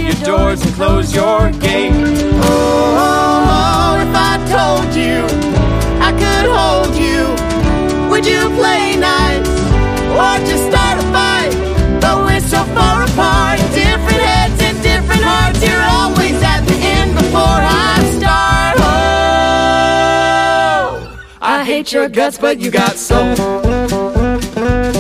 your doors and close your gate. Oh, if I told you I could hold you, would you play nice or just start a fight? But we're so far apart, different heads and different hearts. You're always at the end before I start. Oh, I hate your guts, but you got soul.